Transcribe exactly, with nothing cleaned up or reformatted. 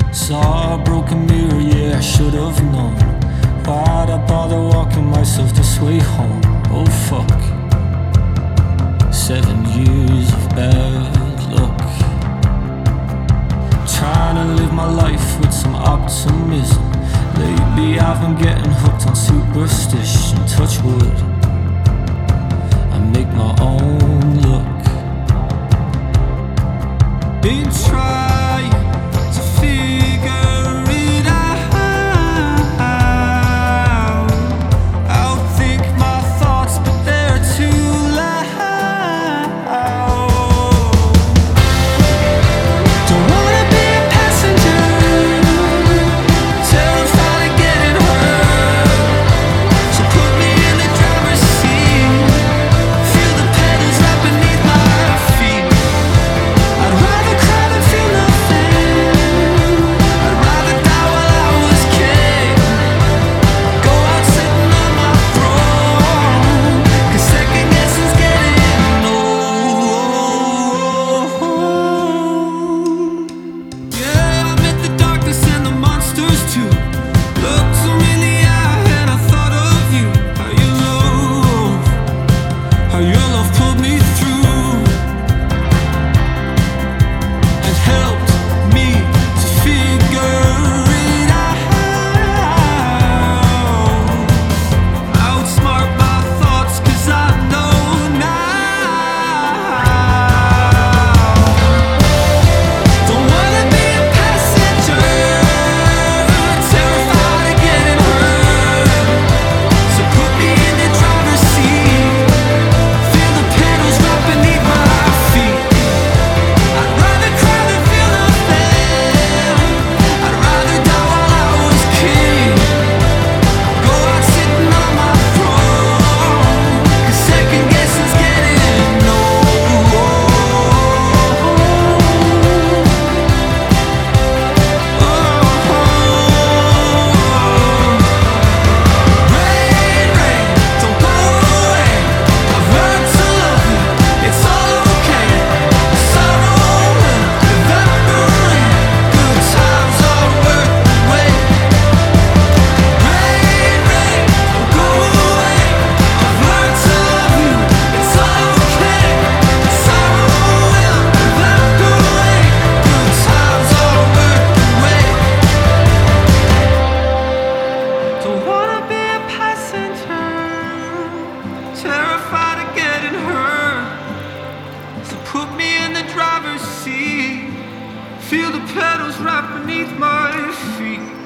Saw a broken mirror, yeah, I should have known. Why'd I bother walking myself this way home? Oh fuck. Seven years of bad luck. Trying to live my life with some optimism. Lately I've been getting hooked on superstition. Touch wood, I make my own luck. Been trying to figure it out. Outthink my thoughts, but they're too loud. Don't wanna be a passenger, terrified of getting hurt. So put me in the driver's seat, feel the pedals right beneath my feet. I'd rather cry than feel nothing. I'd rather die while I was king. Go out sitting on my throne, 'cause second guessing's getting old. Yeah, I met the darkness and the monsters too. Looked them in the eye and I thought of you. How your love, how your love pulled me through and helped me to figure it out. Outsmart my thoughts, 'cause I know now. Don't wanna be a passenger, terrified of getting hurt. So put me in the driver's seat, feel the pedals right beneath my feet. I'd rather cry than feel nothing. I'd rather die while I was king. Go out sitting on my throne, 'cause second guessing's getting old. Rain, rain, don't go away. I've learned to love you, it's all okay. Sorrow will evaporate, good times are worth the wait. Rain, rain, don't go away. I've learned to love you, it's all okay. Sorrow will evaporate, good times are worth the wait. Don't wanna be a passenger, terrified of getting hurt. So put me in the driver's seat, feel the pedals right beneath my feet.